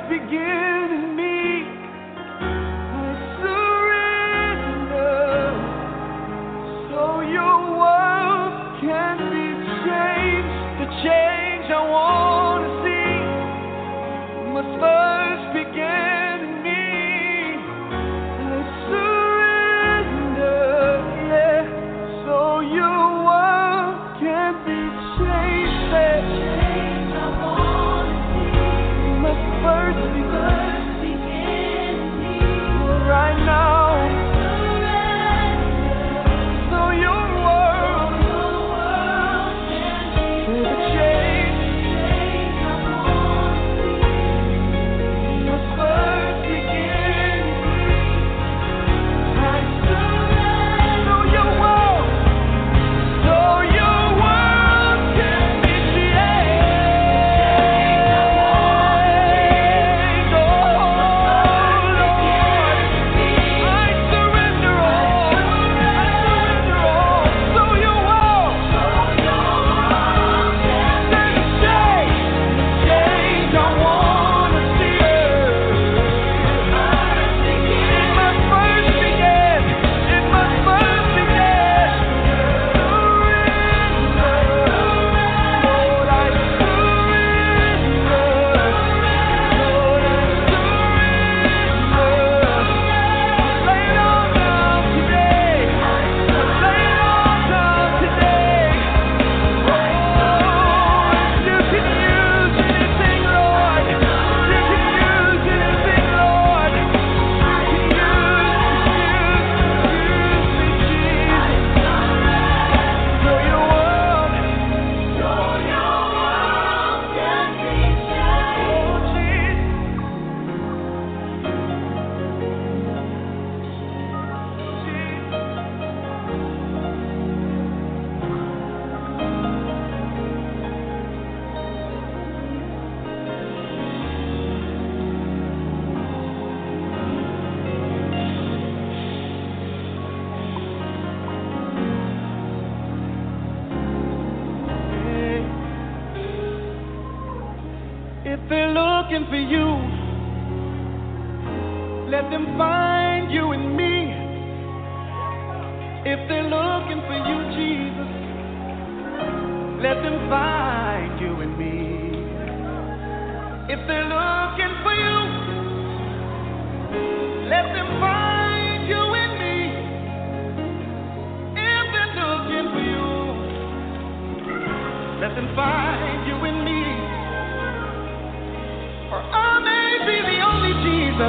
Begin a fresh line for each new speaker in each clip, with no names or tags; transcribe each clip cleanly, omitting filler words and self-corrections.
begin in me. I surrender so your world can be changed. The change I want to see must first begin in me. I surrender, yeah, so your world can be changed. The change I want to see must first begin in me. Right now. If they're looking for you, let them find you in me. If they're looking for you, Jesus, let them find you in me. If they're looking for you, let them find you in me. If they're looking for you, let them find you in me. Or I may be the only Jesus.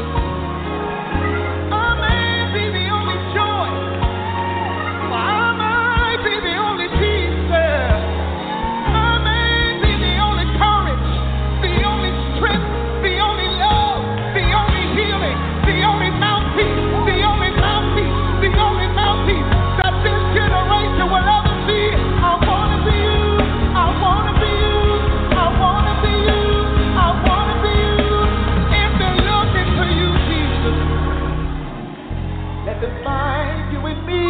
I may be the only joy. Or I may be the only peace. I may be the only courage, the only strength, the only love, the only healing, the only mouthpiece, the only mouthpiece, the only mouthpiece that this generation will ever see. I want to be you. I want to be you. I want to be you. I want to be you. If they're looking for you, Jesus, let them find you in me.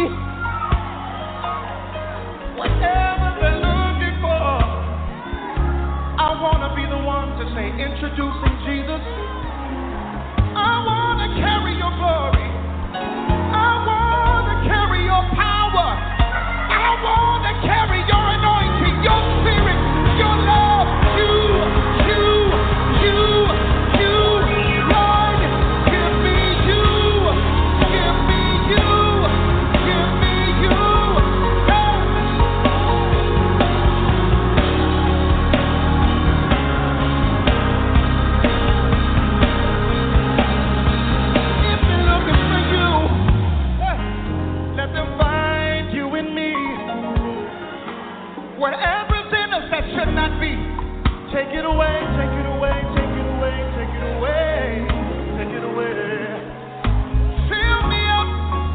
Whatever they're looking for, I want to be the one to say, introducing Jesus. I want to carry your glory. I want to carry your power. I want to carry your anointing, your spirit, your love. Lord, give me you. Give me you. Give me you. If they're looking for you, let them find you in me. Whatever's in us that should not be, take it away, take it away, take it away, take it away, take it away. Fill me up.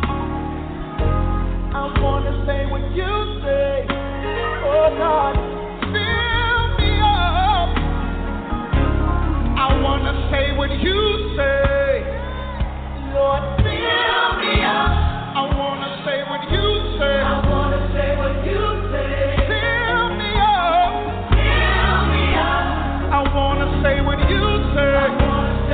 I want to say what you say. Oh God, fill me up. I want to say what you say. Lord, fill me up. I want to say what you say. I want to say what you say. Fill me up. Fill me up. I want to say what you say. I want to say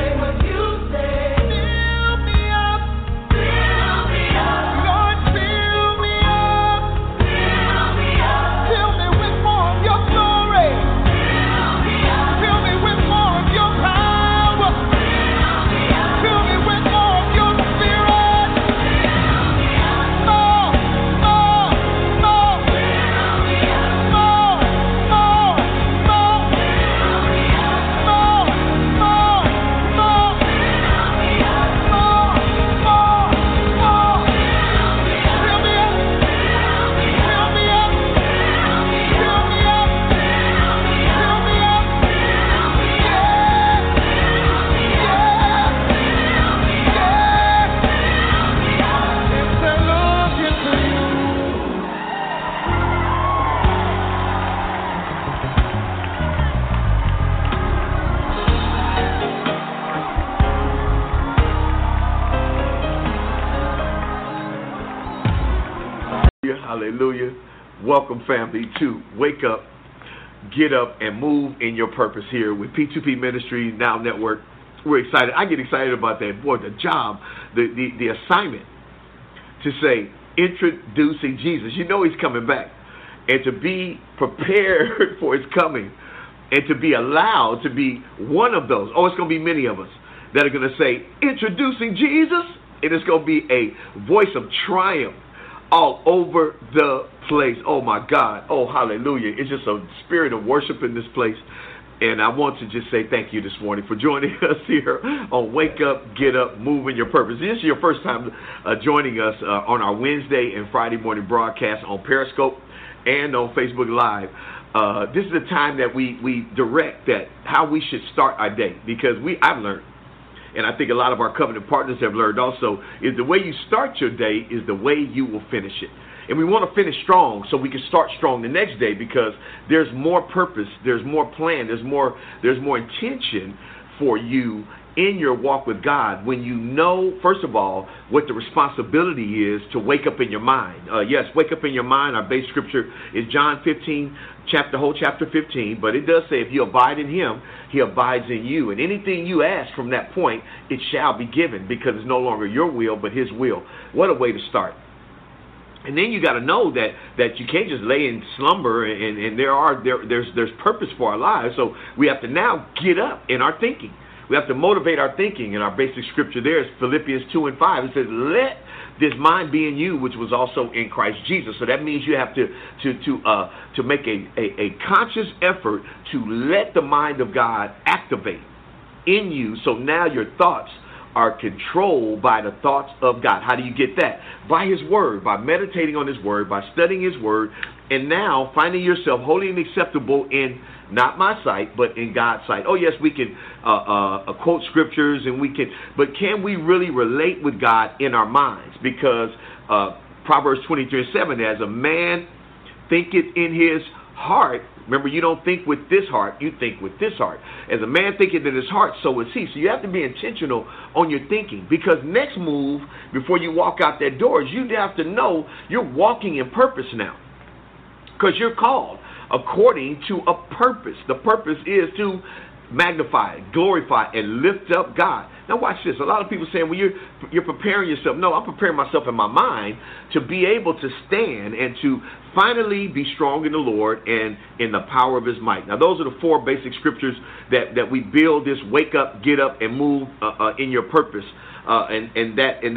Hallelujah. Welcome, family, to Wake Up, Get Up, and Move in Your Purpose here with P2P Ministry Now Network. We're excited. I get excited about that. Boy, the job, the assignment to say, introducing Jesus. You know he's coming back. And to be prepared for his coming and to be allowed to be one of those. Oh, it's going to be many of us that are going to say, introducing Jesus. And it's going to be a voice of triumph all over the place. Oh, my God. Oh, hallelujah. It's just a spirit of worship in this place. And I want to just say thank you this morning for joining us here on Wake Up, Get Up, Move in Your Purpose. This is your first time joining us on our Wednesday and Friday morning broadcast on Periscope and on Facebook Live. This is the time that we direct that how we should start our day, because I've learned, and I think a lot of our covenant partners have learned also, is the way you start your day is the way you will finish it. And we want to finish strong so we can start strong the next day, because there's more purpose, there's more plan, there's more intention for you in your walk with God when you know, first of all, what the responsibility is to wake up in your mind. Yes, wake up in your mind. Our base scripture is John 15, whole chapter 15, but it does say if you abide in him, he abides in you. And anything you ask from that point, it shall be given, because it's no longer your will, but his will. What a way to start. And then you got to know that you can't just lay in slumber, and there's purpose for our lives. So we have to now get up in our thinking. We have to motivate our thinking, and our basic scripture there is Philippians 2 and 5. It says, "Let this mind be in you, which was also in Christ Jesus." So that means you have to make a conscious effort to let the mind of God activate in you. So now your thoughts are controlled by the thoughts of God. How do you get that? By his word, by meditating on his word, by studying his word, and now finding yourself holy and acceptable in not my sight, but in God's sight. Oh, yes, we can quote scriptures, and but can we really relate with God in our minds? Because Proverbs 23:7, as a man thinketh in his heart. Remember, you don't think with this heart, you think with this heart. As a man thinketh in his heart, so is he. So you have to be intentional on your thinking, because next move before you walk out that door is you have to know you're walking in purpose now, because you're called according to a purpose. The purpose is to magnify, glorify, and lift up God. Now watch this. A lot of people saying, well, you're preparing yourself. No, I'm preparing myself in my mind to be able to stand and to finally be strong in the Lord and in the power of his might. Now those are the four basic scriptures that we build this wake up, get up, and move in your purpose. And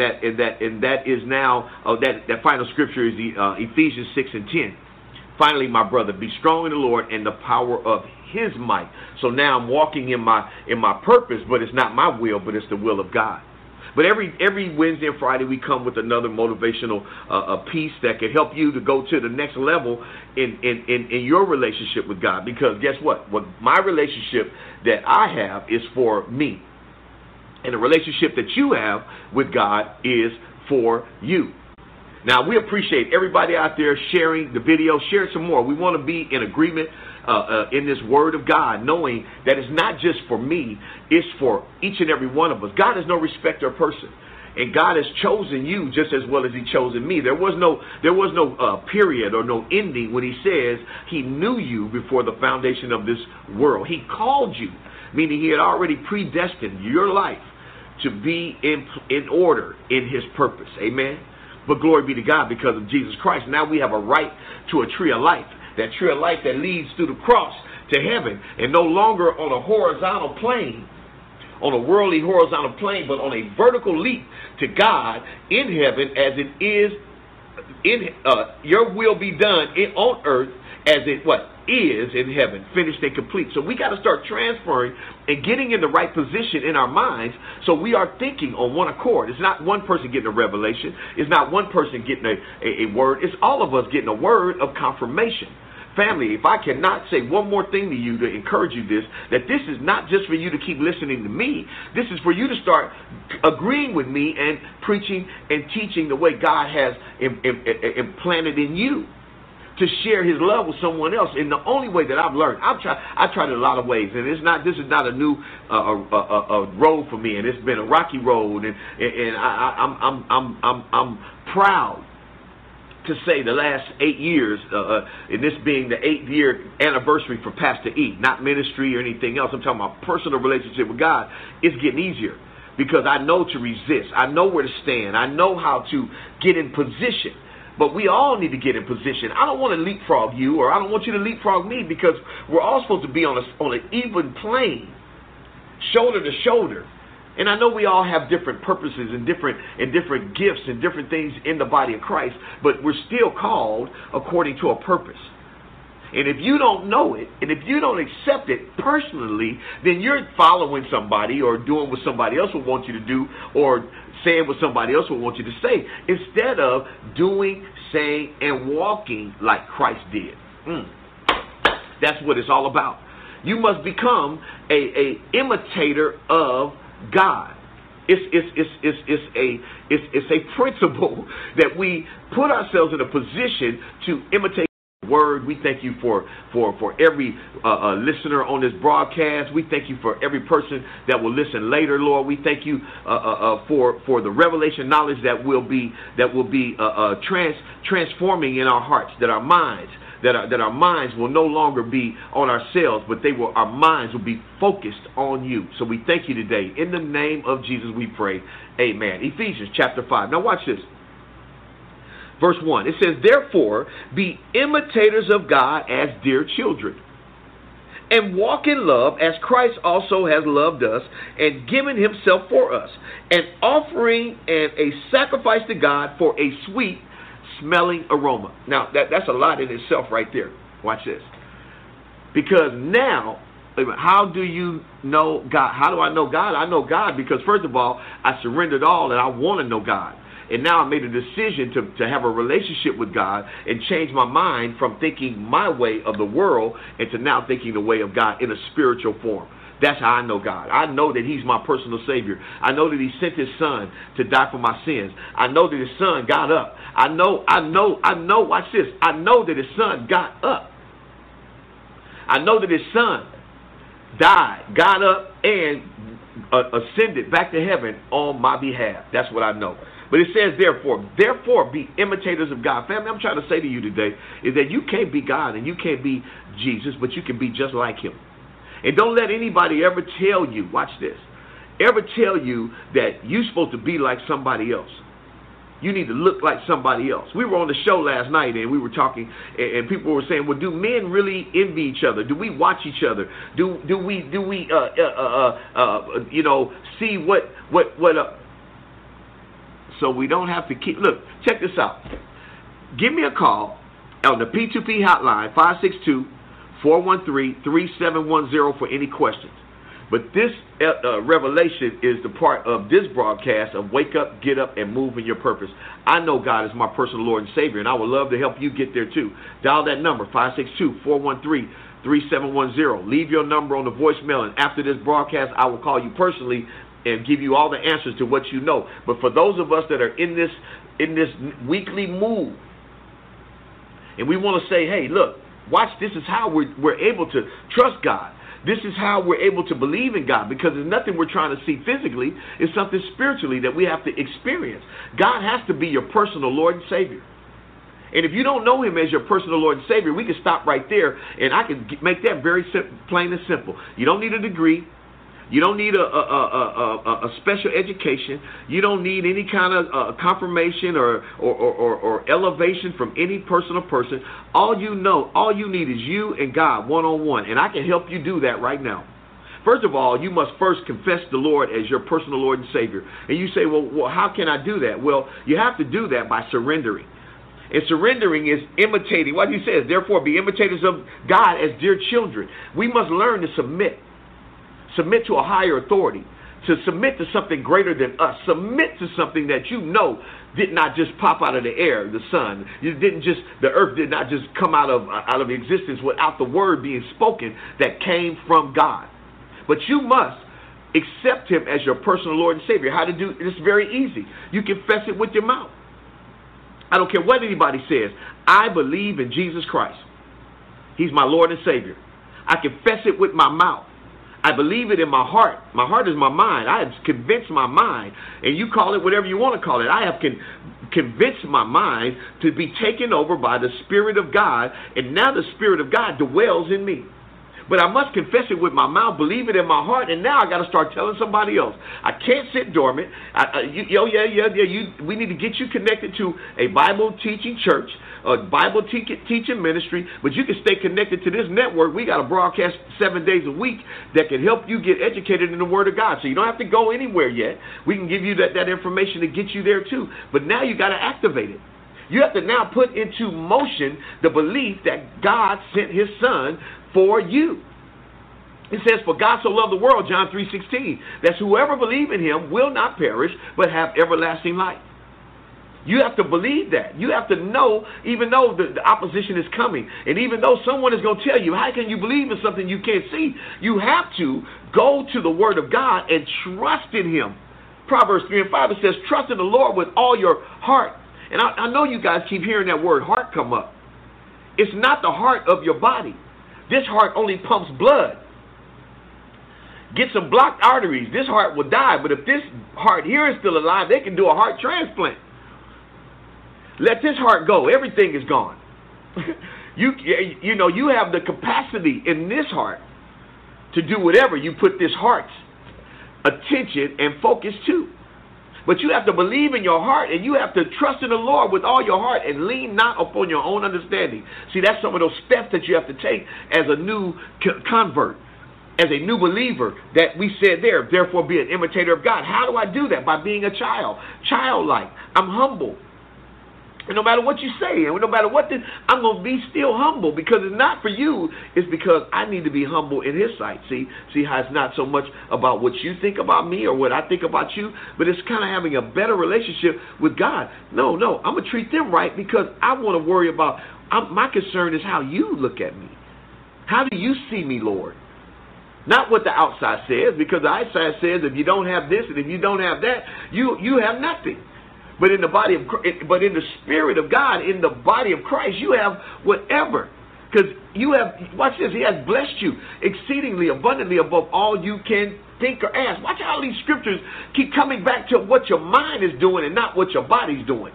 that is now that final scripture is Ephesians 6 and 10. Finally, my brother, be strong in the Lord and the power of his might. So now I'm walking in my purpose, but it's not my will, but it's the will of God. But every Wednesday and Friday we come with another motivational piece that can help you to go to the next level in your relationship with God. Because guess what? What my relationship that I have is for me, and the relationship that you have with God is for you. Now, we appreciate everybody out there sharing the video. Share some more. We want to be in agreement in this word of God, knowing that it's not just for me, it's for each and every one of us. God is no respecter of person, and God has chosen you just as well as he chosen me. There was no period or no ending when he says he knew you before the foundation of this world. He called you, meaning he had already predestined your life to be in order in his purpose. Amen. But glory be to God, because of Jesus Christ, now we have a right to a tree of life. That tree of life that leads through the cross to heaven, and no longer on a horizontal plane, on a worldly horizontal plane, but on a vertical leap to God in heaven, as it is in your will be done on earth as it is in heaven, finished and complete. So we got to start transferring and getting in the right position in our minds, so we are thinking on one accord. It's not one person getting a revelation. It's not one person getting a word. It's all of us getting a word of confirmation. Family, if I cannot say one more thing to you to encourage you that this is not just for you to keep listening to me. This is for you to start agreeing with me and preaching and teaching the way God has implanted in you, to share his love with someone else. And the only way that I've learned, I tried it a lot of ways, and this is not a new road for me, and it's been a rocky road, and I'm proud to say the last 8 years, and this being the 8th-year anniversary for Pastor E, not ministry or anything else. I'm talking about personal relationship with God. It's getting easier because I know to resist. I know where to stand. I know how to get in position. But we all need to get in position. I don't want to leapfrog you, or I don't want you to leapfrog me, because we're all supposed to be on an even plane, shoulder to shoulder. And I know we all have different purposes and different gifts and different things in the body of Christ, but we're still called according to a purpose. And if you don't know it, and if you don't accept it personally, then you're following somebody or doing what somebody else would want you to do, or saying what somebody else would want you to say, instead of doing, saying, and walking like Christ did. That's what it's all about. You must become a imitator of God. It's a principle that we put ourselves in a position to imitate the word. We thank you for every listener on this broadcast. We thank you for every person that will listen later, Lord. We thank you for the revelation knowledge that will be transforming in our hearts, that our minds will no longer be on ourselves, but our minds will be focused on you. So we thank you today. In the name of Jesus we pray. Amen. Ephesians chapter 5. Now watch this. Verse 1. It says, therefore, be imitators of God as dear children, and walk in love as Christ also has loved us and given himself for us, an offering and a sacrifice to God for a sweet smelling aroma. Now, that's a lot in itself right there. Watch this. Because now, how do you know God? How do I know God? I know God because, first of all, I surrendered all and I want to know God. And now I made a decision to have a relationship with God and change my mind from thinking my way of the world and to now thinking the way of God in a spiritual form. That's how I know God. I know that he's my personal Savior. I know that he sent his son to die for my sins. I know that his son got up. I know, watch this. I know that his son got up. I know that his son died, got up, and ascended back to heaven on my behalf. That's what I know. But it says, therefore, be imitators of God. Family, I'm trying to say to you today is that you can't be God and you can't be Jesus, but you can be just like him. And don't let anybody ever tell you, watch this, ever tell you that you're supposed to be like somebody else. You need to look like somebody else. We were on the show last night and we were talking, and people were saying, well, do men really envy each other? Do we watch each other? Do we see what so we don't have to keep, look, check this out. Give me a call on the P2P hotline, 562-413-3710 for any questions. But this revelation is the part of this broadcast of wake up, get up, and move in your purpose. I know God is my personal Lord and Savior, and I would love to help you get there too. Dial that number, 562-413-3710. Leave your number on the voicemail, and after this broadcast, I will call you personally and give you all the answers to what you know. But for those of us that are in this weekly move, and we want to say, hey, look, watch, this is how we're able to trust God. This is how we're able to believe in God, because there's nothing we're trying to see physically. It's something spiritually that we have to experience. God has to be your personal Lord and Savior. And if you don't know him as your personal Lord and Savior, we can stop right there, and I can make that very plain and simple. You don't need a degree. You don't need a special education. You don't need any kind of confirmation or elevation from any personal person. All you need is you and God one-on-one, and I can help you do that right now. First of all, you must first confess the Lord as your personal Lord and Savior. And you say, well, how can I do that? Well, you have to do that by surrendering. And surrendering is imitating. What he says, therefore, be imitators of God as dear children. We must learn to submit. Submit to a higher authority, to submit to something greater than us, submit to something that you know did not just pop out of the air, the sun. The earth did not just come out of existence without the word being spoken that came from God. But you must accept him as your personal Lord and Savior. How to do it? It's very easy. You confess it with your mouth. I don't care what anybody says. I believe in Jesus Christ. He's my Lord and Savior. I confess it with my mouth. I believe it in my heart. My heart is my mind. I have convinced my mind, and you call it whatever you want to call it. I have convinced my mind to be taken over by the Spirit of God, and now the Spirit of God dwells in me. But I must confess it with my mouth, believe it in my heart, and now I got to start telling somebody else. I can't sit dormant. We need to get you connected to a Bible teaching church, a Bible teaching ministry, but you can stay connected to this network. We got a broadcast 7 days a week that can help you get educated in the Word of God. So you don't have to go anywhere yet. We can give you that information to get you there too. But now you got to activate it. You have to now put into motion the belief that God sent His Son for you. It says, for God so loved the world, John 3:16, that whoever believes in Him will not perish, but have everlasting life. You have to believe that. You have to know, even though the opposition is coming, and even though someone is going to tell you, how can you believe in something you can't see? You have to go to the Word of God and trust in Him. Proverbs 3:5, it says, trust in the Lord with all your heart. And I know you guys keep hearing that word heart come up. It's not the heart of your body. This heart only pumps blood. Get some blocked arteries. This heart will die. But if this heart here is still alive, they can do a heart transplant. Let this heart go. Everything is gone. You have the capacity in this heart to do whatever you put this heart's attention and focus to. But you have to believe in your heart, and you have to trust in the Lord with all your heart and lean not upon your own understanding. See, that's some of those steps that you have to take as a new convert, as a new believer, that we said there, therefore be an imitator of God. How do I do that? By being a child, childlike. I'm humble. And no matter what you say, and no matter what I'm going to be still humble, because it's not for you. It's because I need to be humble in His sight. See how it's not so much about what you think about me or what I think about you, but it's kind of having a better relationship with God. No, I'm going to treat them right because I want to worry about, my concern is how you look at me. How do you see me, Lord? Not what the outside says, because the outside says if you don't have this and if you don't have that, you have nothing. But in the body of, but in the Spirit of God, in the body of Christ, you have whatever. Because you have, watch this, He has blessed you exceedingly abundantly above all you can think or ask. Watch how these scriptures keep coming back to what your mind is doing and not what your body's doing.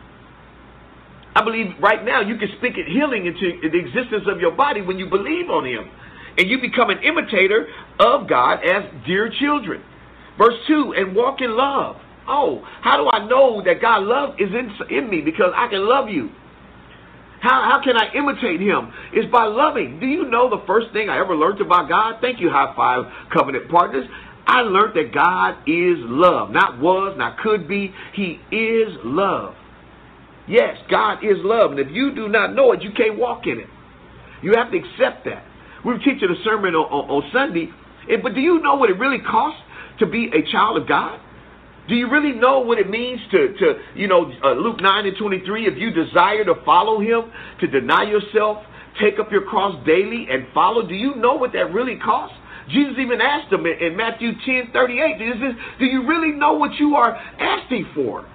I believe right now you can speak healing into the existence of your body when you believe on Him. And you become an imitator of God as dear children. Verse 2, and walk in love. Oh, how do I know that God's love is in me? Because I can love you. How can I imitate Him? It's by loving. Do you know the first thing I ever learned about God? Thank you, High Five Covenant Partners. I learned that God is love. Not was, not could be. He is love. Yes, God is love. And if you do not know it, you can't walk in it. You have to accept that. We were teaching a sermon on Sunday. But do you know what it really costs to be a child of God? Do you really know what it means to Luke 9:23, if you desire to follow Him, to deny yourself, take up your cross daily and follow? Do you know what that really costs? Jesus even asked them in Matthew 10:38, do you really know what you are asking for?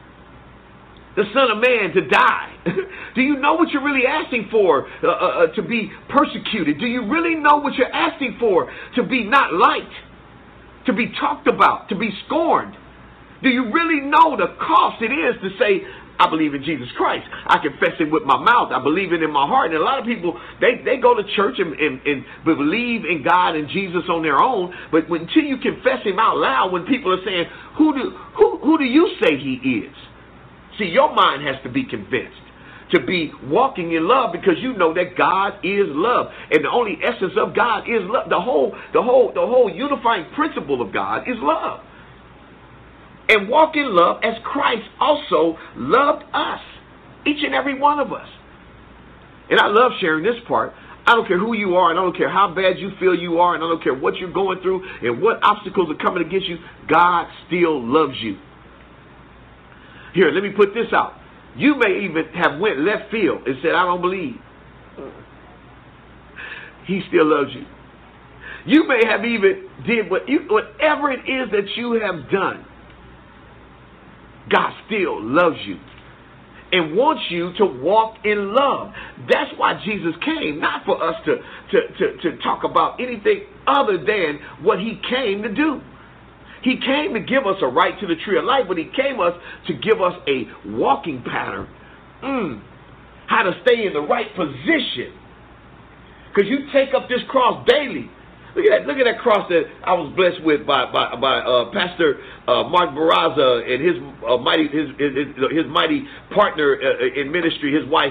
The Son of Man to die. Do you know what you're really asking for? To be persecuted. Do you really know what you're asking for? To be not liked, to be talked about, to be scorned. Do you really know the cost it is to say, I believe in Jesus Christ. I confess Him with my mouth. I believe it in my heart. And a lot of people, they go to church and believe in God and Jesus on their own. But until you confess Him out loud, when people are saying, who do you say He is? See, your mind has to be convinced to be walking in love, because you know that God is love. And the only essence of God is love. The whole unifying principle of God is love. And walk in love as Christ also loved us, each and every one of us. And I love sharing this part. I don't care who you are, and I don't care how bad you feel you are, and I don't care what you're going through and what obstacles are coming against you. God still loves you. Here, let me put this out. You may even have went left field and said, I don't believe. He still loves you. You may have even did whatever it is that you have done. God still loves you and wants you to walk in love. That's why Jesus came, not for us to talk about anything other than what he came to do. He came to give us a right to the tree of life, but he came us to give us a walking pattern, how to stay in the right position. Because you take up this cross daily. Look at that cross that I was blessed with by Pastor Mark Barraza and his mighty partner in ministry, his wife,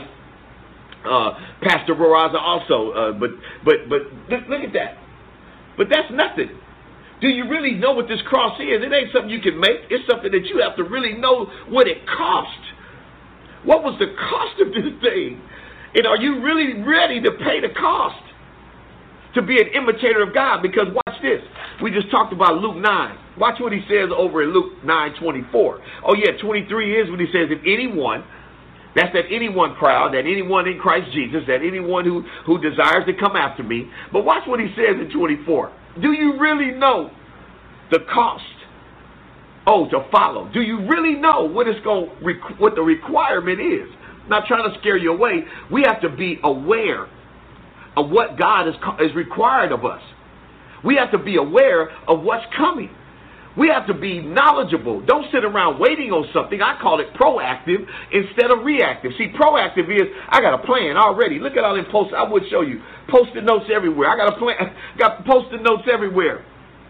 Pastor Barraza also. But look at that. But that's nothing. Do you really know what this cross is? It ain't something you can make. It's something that you have to really know what it cost. What was the cost of this thing? And are you really ready to pay the cost to be an imitator of God? Because watch this. We just talked about Luke 9. Watch what he says over in Luke 9:24. Oh yeah, 23 is when he says, if anyone, that's that anyone crowd, that anyone in Christ Jesus, that anyone who desires to come after me. But watch what he says in 24. Do you really know the cost? Oh, to follow. Do you really know what the requirement is? I'm not trying to scare you away. We have to be aware of what God is required of us. We have to be aware of what's coming. We have to be knowledgeable. Don't sit around waiting on something. I call it proactive instead of reactive. See, proactive is, I got a plan already. Look at all them posts. I would show you. Post-it notes everywhere. I got a plan. Got post-it notes everywhere.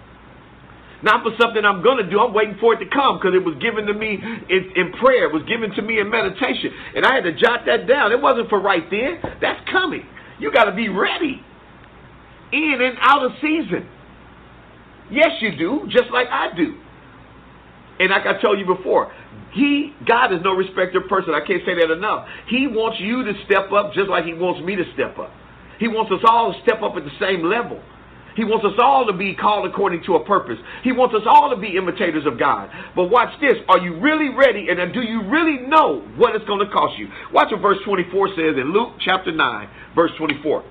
Not for something I'm going to do. I'm waiting for it to come because it was given to me in prayer. It was given to me in meditation. And I had to jot that down. It wasn't for right then. That's coming. You got to be ready. In and out of season. Yes, you do, just like I do. And like I told you before, God is no respecter of person. I can't say that enough. He wants you to step up just like he wants me to step up. He wants us all to step up at the same level. He wants us all to be called according to a purpose. He wants us all to be imitators of God. But watch this. Are you really ready? And do you really know what it's going to cost you? Watch what verse 24 says in Luke chapter 9, verse 24.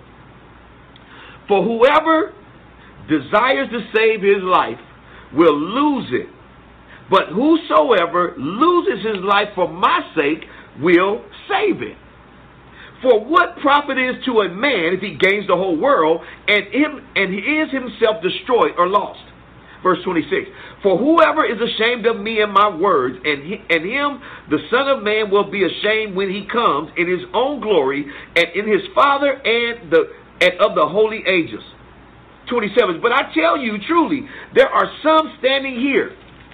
For whoever desires to save his life will lose it. But whosoever loses his life for my sake will save it. For what profit is to a man if he gains the whole world and he is himself destroyed or lost? Verse 26. For whoever is ashamed of me and my words, and him the Son of Man will be ashamed when he comes in his own glory and in his Father and of the holy angels. 27. But I tell you truly, there are some standing here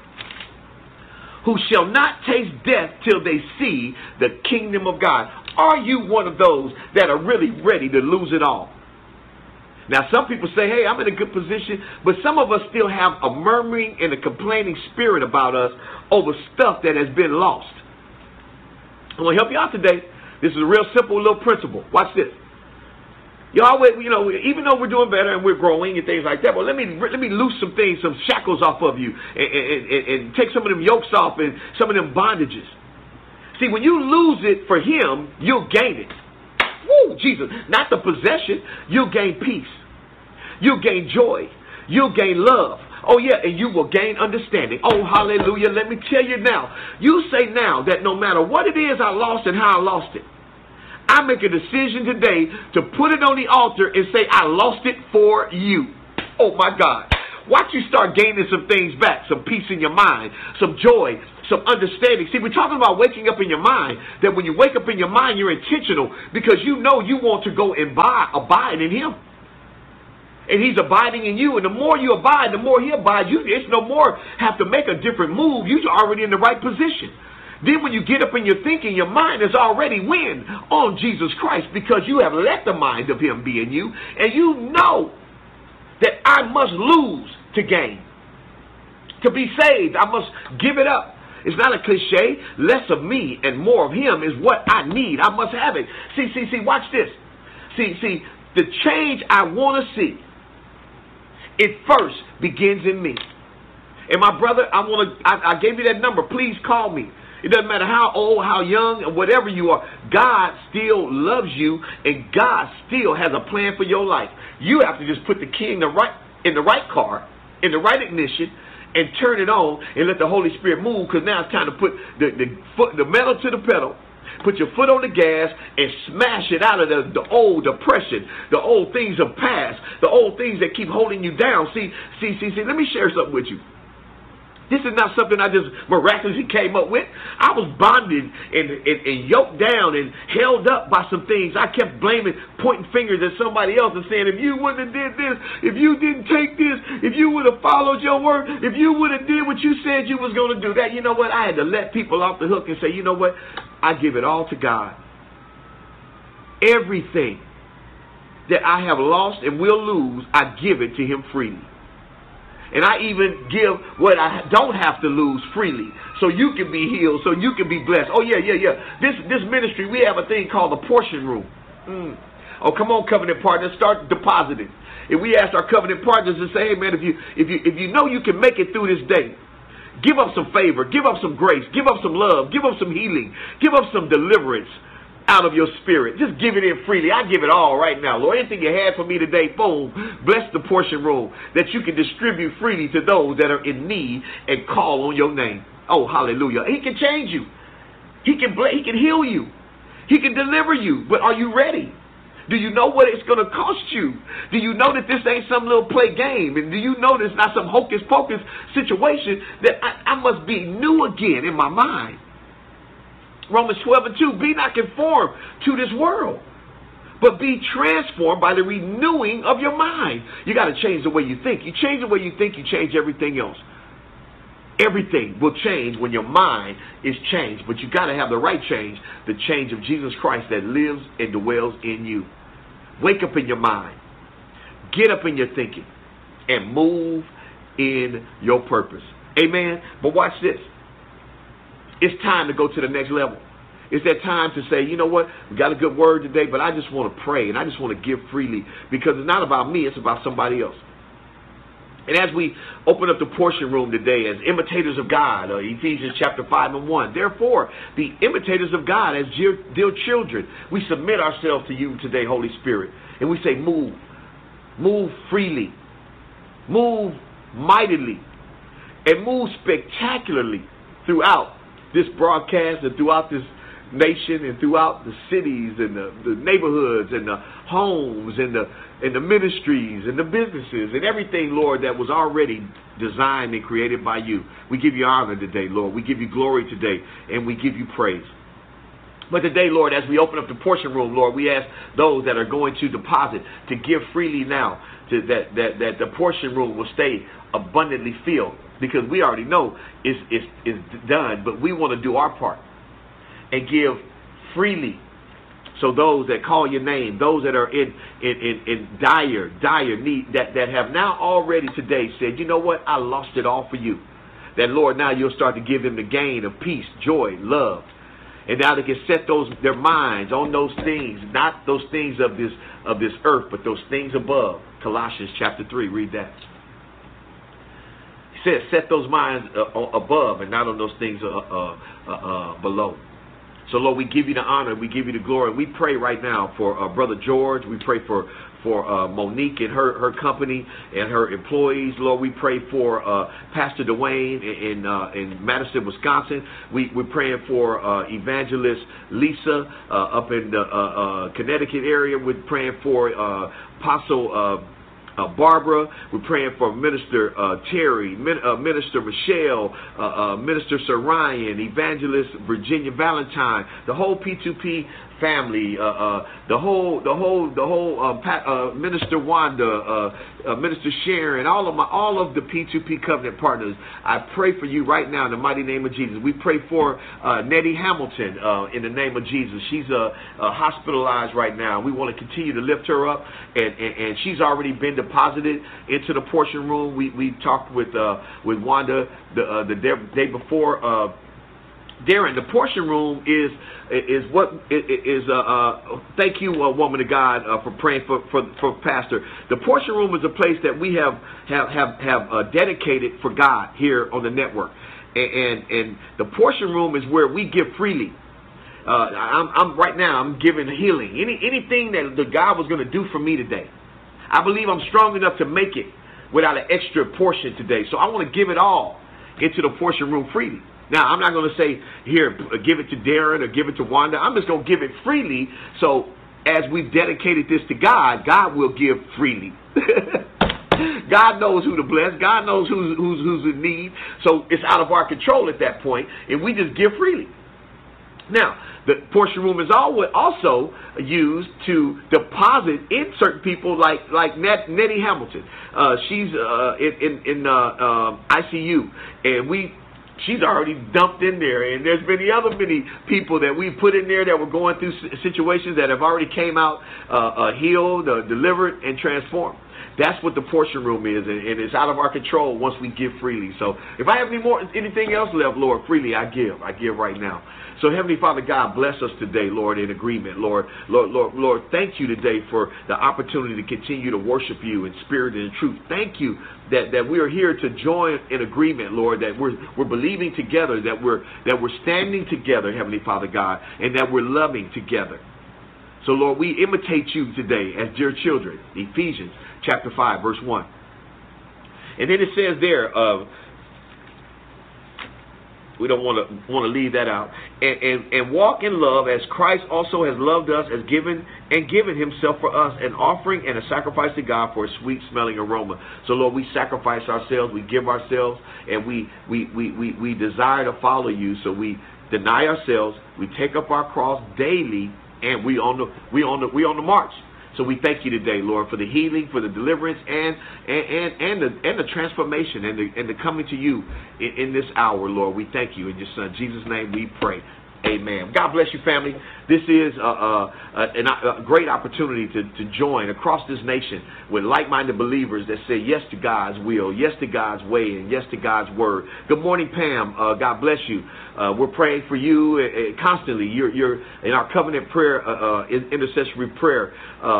who shall not taste death till they see the kingdom of God. Are you one of those that are really ready to lose it all? Now, some people say, hey, I'm in a good position, but some of us still have a murmuring and a complaining spirit about us over stuff that has been lost. I'm going to help you out today. This is a real simple little principle. Watch this. You always, even though we're doing better and we're growing and things like that, well, let me loose some things, some shackles off of you and take some of them yokes off and some of them bondages. See, when you lose it for him, you'll gain it. Woo, Jesus. Not the possession. You'll gain peace. You'll gain joy. You'll gain love. Oh, yeah, and you will gain understanding. Oh, hallelujah. Let me tell you now. You say now that no matter what it is I lost and how I lost it, I make a decision today to put it on the altar and say, I lost it for you. Oh, my God. Watch you start gaining some things back, some peace in your mind, some joy, some understanding. See, we're talking about waking up in your mind, that when you wake up in your mind, you're intentional because you know you want to go and abide in him. And he's abiding in you. And the more you abide, the more he abides. It's no more have to make a different move. You're already in the right position. Then when you get up and you're thinking, your mind is already win on Jesus Christ because you have let the mind of him be in you. And you know that I must lose to gain. To be saved, I must give it up. It's not a cliche. Less of me and more of him is what I need. I must have it. See, watch this. See, the change I want to see, it first begins in me. And my brother, I gave you that number. Please call me. It doesn't matter how old, how young, or whatever you are. God still loves you, and God still has a plan for your life. You have to just put the key in the right car, in the right ignition, and turn it on and let the Holy Spirit move, because now it's time to put the metal to the pedal, Put your foot on the gas and smash it out of the old depression, the old things of past, the old things that keep holding you down. See, let me share something with you. This is not something I just miraculously came up with. I was bonded and yoked down and held up by some things. I kept blaming, pointing fingers at somebody else and saying, if you wouldn't have did this, if you didn't take this, if you would have followed your word, if you would have did what you said you was going to do, that, you know what, I had to let people off the hook and say, you know what, I give it all to God. Everything that I have lost and will lose, I give it to him freely. And I even give what I don't have to lose freely, so you can be healed, so you can be blessed. Oh, yeah. This ministry, we have a thing called the portion room. Oh, come on, covenant partners, start depositing. And we ask our covenant partners to say, hey, man, if you know you can make it through this day, give up some favor, give up some grace, give up some love, give up some healing, give up some deliverance out of your spirit. Just give it in freely. I give it all right now, Lord. Anything you had for me today, boom, bless the portion room that you can distribute freely to those that are in need and call on your name. Oh, hallelujah. He can change you. He can heal you. He can deliver you. But are you ready? Do you know what it's going to cost you? Do you know that this ain't some little play game? And do you know that it's not some hocus pocus situation, that I must be new again in my mind? Romans 12:2, be not conformed to this world, but be transformed by the renewing of your mind. You got to change the way you think. You change the way you think, you change everything else. Everything will change when your mind is changed, but you got to have the right change, the change of Jesus Christ that lives and dwells in you. Wake up in your mind, get up in your thinking, and move in your purpose. Amen. But watch this. It's time to go to the next level. It's that time to say, you know what, we got a good word today, but I just want to pray and I just want to give freely, because it's not about me, it's about somebody else. And as we open up the portion room today as imitators of God, Ephesians chapter 5:1, therefore, be imitators of God as dear children. We submit ourselves to you today, Holy Spirit, and we say, move freely, move mightily, and move spectacularly throughout this broadcast and throughout this nation and throughout the cities and the neighborhoods and the homes and the ministries and the businesses and everything, Lord, that was already designed and created by you. We give you honor today, Lord. We give you glory today, and we give you praise. But today, Lord, as we open up the portion room, Lord, we ask those that are going to deposit to give freely now, to that the portion room will stay abundantly filled, because we already know it's done, but we want to do our part and give freely. So those that call your name, those that are in dire need, that have now already today said, you know what, I lost it all for you. That, Lord, now you'll start to give them the gain of peace, joy, love. And now they can set their minds on those things, not those things of this earth, but those things above. Colossians chapter 3, read that. He says, set those minds above and not on those things below. So, Lord, we give you the honor, we give you the glory. We pray right now for Brother George. We pray for Monique and her company and her employees. Lord, we pray for Pastor Dwayne in Madison, Wisconsin. We're praying for Evangelist Lisa up in the Connecticut area. We're praying for Apostle Barbara. We're praying for Minister Terry, Minister Michelle, Minister Sir Ryan, Evangelist Virginia Valentine, the whole P2P family, the whole Minister Wanda, Minister Sharon, all of the P2P covenant partners. I pray for you right now in the mighty name of Jesus. We pray for Nettie Hamilton in the name of Jesus. She's hospitalized right now. We want to continue to lift her up, and she's already been deposited into the portion room. We talked with Wanda the day before. Darren, the portion room is thank you, woman of God, for praying for Pastor. The portion room is a place that we have dedicated for God here on the network, and the portion room is where we give freely. I'm giving healing. Anything that God was going to do for me today, I believe I'm strong enough to make it without an extra portion today. So I want to give it all into the portion room freely. Now, I'm not going to say, here, give it to Darren or give it to Wanda. I'm just going to give it freely. So as we've dedicated this to God, God will give freely. God knows who to bless. God knows who's in need. So it's out of our control at that point, and we just give freely. Now, the portion room is also used to deposit in certain people like Nettie Hamilton. She's in ICU, and she's already dumped in there, and there's many people that we put in there that were going through situations that have already came out healed, delivered, and transformed. That's what the portion room is, and it's out of our control once we give freely. So if I have anything else left, Lord, freely I give. I give right now. So Heavenly Father God, bless us today, Lord, in agreement. Lord, thank you today for the opportunity to continue to worship you in spirit and in truth. Thank you that we are here to join in agreement, Lord, that we're believing together, that we're standing together, Heavenly Father God, and that we're loving together. So, Lord, we imitate you today as dear children. Ephesians chapter 5, verse 1. And then it says there, we don't want to leave that out. And walk in love as Christ also has loved us, as given himself for us, an offering and a sacrifice to God for a sweet smelling aroma. So, Lord, we sacrifice ourselves, we give ourselves, and we desire to follow you. So we deny ourselves, we take up our cross daily, and we on the march. So we thank you today, Lord, for the healing, for the deliverance, and the transformation, and the coming to you in this hour, Lord. We thank you in your Son Jesus' name. We pray. Amen. God bless you, family. This is a great opportunity to join across this nation with like-minded believers that say yes to God's will, yes to God's way, and yes to God's word. Good morning, Pam. God bless you. We're praying for you constantly. You're in our covenant prayer, intercessory prayer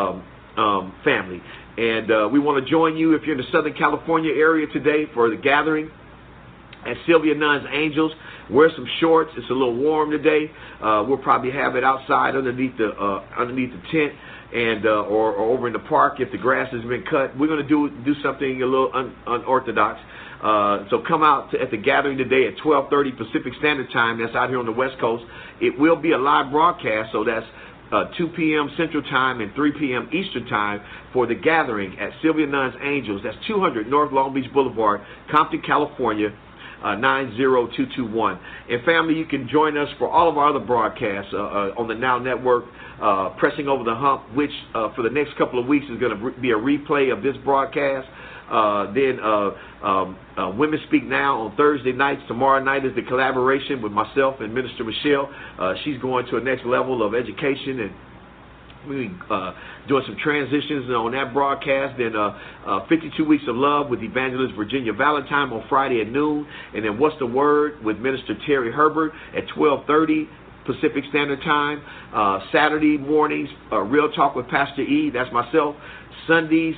family. And we want to join you if you're in the Southern California area today for the gathering at Sylvia Nunn's Angels. Wear some shorts. It's a little warm today. We'll probably have it outside underneath the tent, and or over in the park if the grass has been cut. We're going to do something a little unorthodox. So come out at the gathering today at 12:30 Pacific Standard Time. That's out here on the West Coast. It will be a live broadcast, so that's 2 p.m. Central Time and 3 p.m. Eastern Time for the gathering at Sylvia Nunn's Angels. That's 200 North Long Beach Boulevard, Compton, California, 90221. And family, you can join us for all of our other broadcasts on the Now Network, Pressing Over the Hump, which for the next couple of weeks is going to be a replay of this broadcast. Then Women Speak Now on Thursday nights. Tomorrow night is the collaboration with myself and Minister Michelle. She's going to a next level of education, and we doing some transitions on that broadcast. Then 52 Weeks of Love with Evangelist Virginia Valentine on Friday at noon. And then What's the Word with Minister Terry Herbert at 12:30 Pacific Standard Time. Saturday mornings, Real Talk with Pastor E, that's myself. Sundays,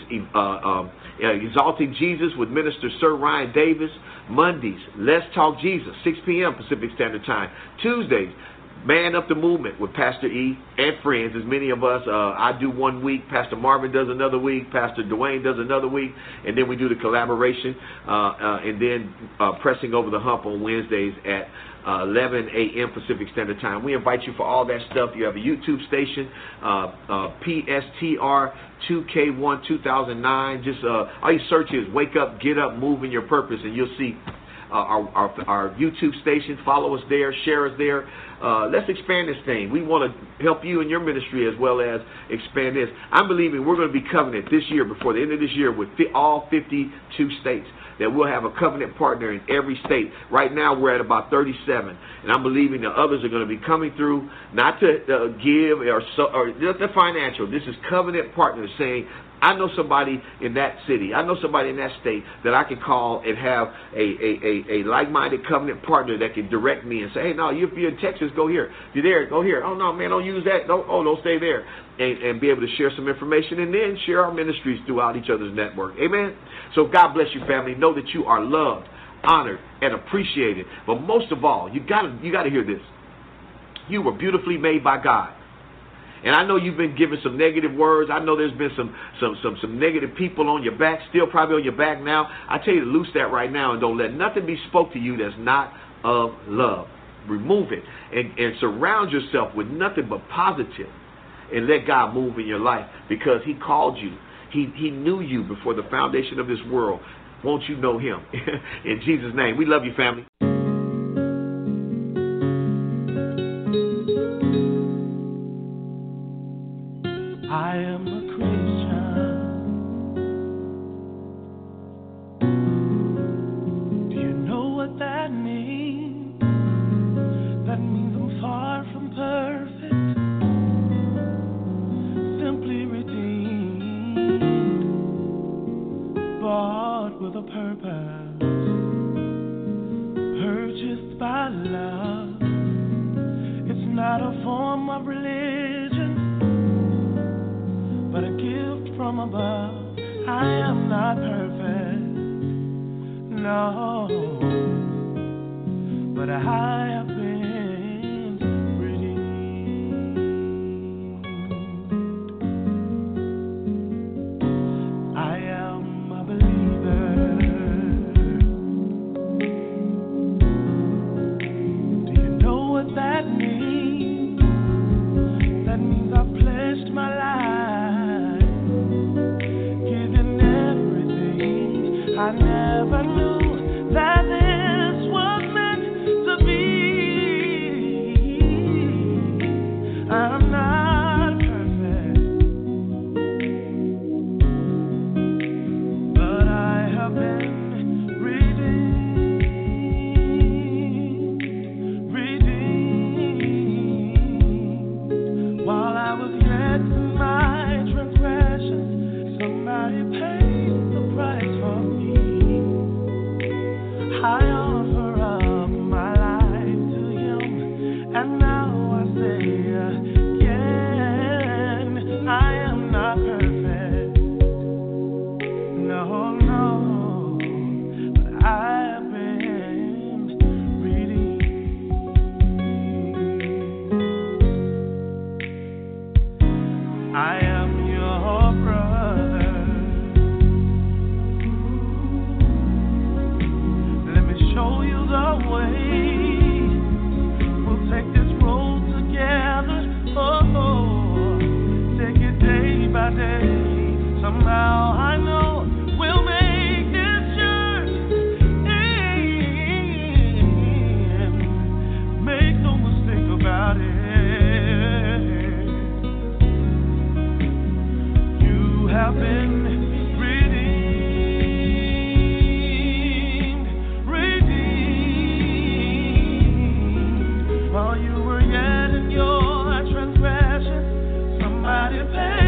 Exalting Jesus with Minister Sir Ryan Davis. Mondays, Let's Talk Jesus, 6 p.m. Pacific Standard Time. Tuesdays, Man Up the Movement with Pastor E and friends, as many of us. I do 1 week, Pastor Marvin does another week, Pastor Dwayne does another week, and then we do the collaboration, and then Pressing Over the Hump on Wednesdays at 11 a.m. Pacific Standard Time. We invite you for all that stuff. You have a YouTube station, PSTR 2K1 2009. Just all you search is Wake Up, Get Up, Move in Your Purpose, and you'll see our YouTube station. Follow us there, share us there. Let's expand this thing. We want to help you in your ministry as well as expand this. I'm believing we're going to be covenant this year, before the end of this year, with all 52 states, that we'll have a covenant partner in every state. Right now we're at about 37, and I'm believing the others are going to be coming through, not to give or just the financial. This is covenant partners saying, I know somebody in that city, I know somebody in that state that I can call and have a like-minded covenant partner that can direct me and say, hey, no, if you're in Texas, go here. If you're there, go here. Oh, no, man, don't use that. Don't stay there. And be able to share some information and then share our ministries throughout each other's network. Amen? So God bless you, family. Know that you are loved, honored, and appreciated. But most of all, you got to hear this. You were beautifully made by God. And I know you've been given some negative words. I know there's been some negative people on your back, still probably on your back now. I tell you to loose that right now, and don't let nothing be spoke to you that's not of love. Remove it and surround yourself with nothing but positive, and let God move in your life, because He called you. He knew you before the foundation of this world. Won't you know Him? In Jesus' name. We love you, family.
I am a Christian. Do you know what that means? That means I'm far from perfect, simply redeemed, bought with a purpose, purchased by love. It's not a form of religion, but a gift from above. I am not perfect, no, but I have been redeemed. I am a believer. Do you know what that means? That means I've pledged my life, giving everything. I never knew that this was meant to be. I'm not perfect, but I have been redeemed. While I was yet in my transgressions, somebody paid the price for me. I offer up my life to Him, and now I say again, I am not perfect, no, no, but I have been redeemed. I am your brother. Let me show you the way. We'll take this road together. Oh, take it day by day. Somehow I know we'll make this journey. Make no mistake about it. You have been redeemed. While you were yet in your transgression, somebody paid